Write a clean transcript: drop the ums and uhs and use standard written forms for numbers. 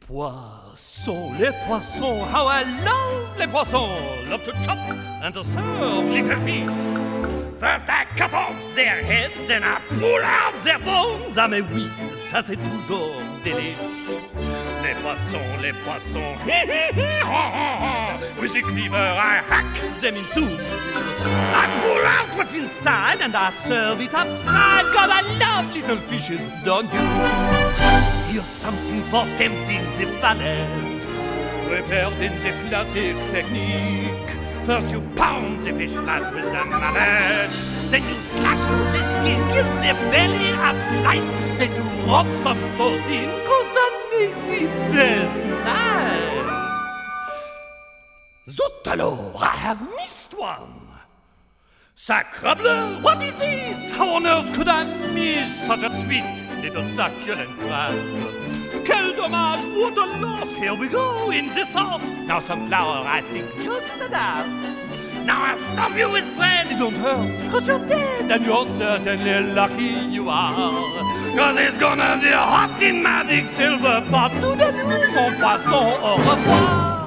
Poissons, les poissons, how I love les poissons. Love to chop and to serve little fish. First I cut off their heads and I pull out their bones. Ah mais oui, ça c'est toujours délice. Les poissons, with the cleaver I hack them in two. I pull out what's inside and I serve it up fried. God, I love little fishes, don't you? Here's something for tempting the palate, prepared in the classic technique. First you pound the fish flat with a mallet, then you slash through the skin, give the belly a slice, then you rub some salt in, cause that makes it taste nice. Zut alors, I have missed one. Sacrebleu, what is this? How on earth could I miss such a sweet little succulent crab? Quel dommage, what a loss! Here we go, in the sauce. Now some flour, I think, just enough. Now I'll stuff you with bread, it don't hurt, cause you're dead. And you're certainly lucky you are, cause it's gonna be hot in my big silver pot. Tout de nuit, mon poisson, au revoir.